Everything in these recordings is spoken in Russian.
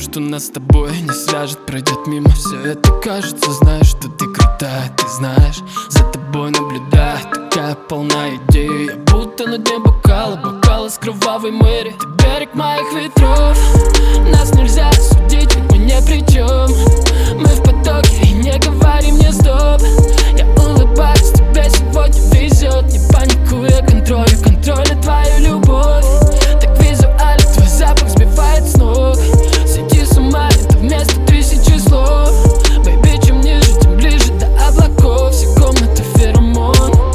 что нас с тобой не свяжет, пройдет мимо. Все это кажется, знаешь, что ты крутая. Ты знаешь, за тобой наблюдаю, такая полна идей. Я будто на дне бокала, бокалы с кровавой мэри. Ты берег моих ветров, нас нельзя судить, ведь мы ни при чем. Мы в потоке и не говори мне стоп. Я улыбаюсь, тебе сегодня везет. Не паникуй, я контролю твою любовь. Так визуально твой запах сбивает с ног. Сойти с ума, это вместо 1000 слов. Бэйби, чем ниже, тем ближе до облаков. Все комнаты феромон.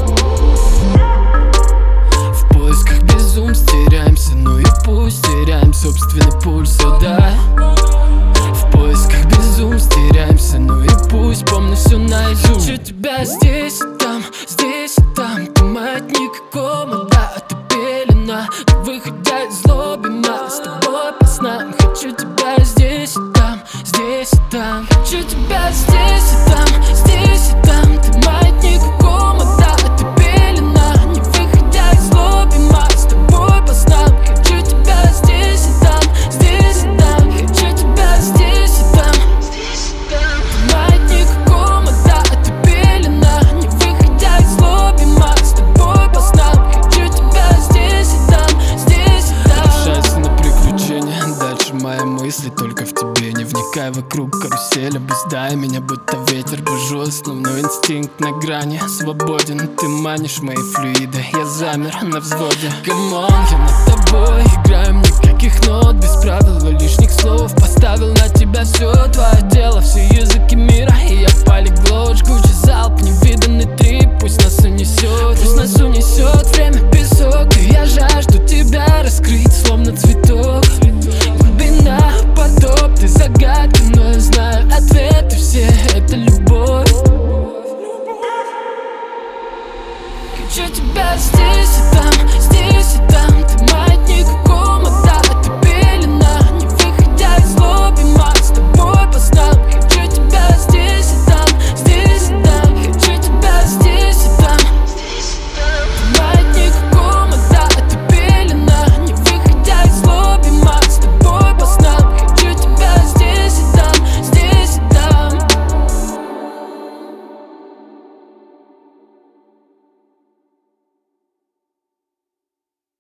В поисках безумств теряемся, ну и пусть теряем собственный пульс, да. В поисках безумств теряемся, ну и пусть помню все наизусть. Хочу тебя здесь и там, здесь и там. Ты маятник и комната, а ты пелена. Ты выходя из лобби, мы с тобой по снам. Хочу тебя здесь и там, здесь и там. Хочу тебя здесь и там, здесь и там. Ты маятник и комната, а ты пелена. Не выходя из лобби, мы с тобой по снам. Хочу тебя здесь и там, здесь и там. Хочу тебя здесь и там, здесь и там. Ты маятник и комната, а ты пелена. Не выходя из лобби, мы с тобой по снам. Хочу тебя здесь и там, здесь и там. Решайся на приключения, дальше мои мысли только в тебе. Не вникай вокруг карусель, обуздай меня, будто ветер. Бужу, основной инстинкт на грани. Свободен, ты манишь мои флюиды. Я замер на взводе. Камон, я над тобой. Играем никаких нот, без правил и лишних слов. Поставил на тебя все, твое тело, все языки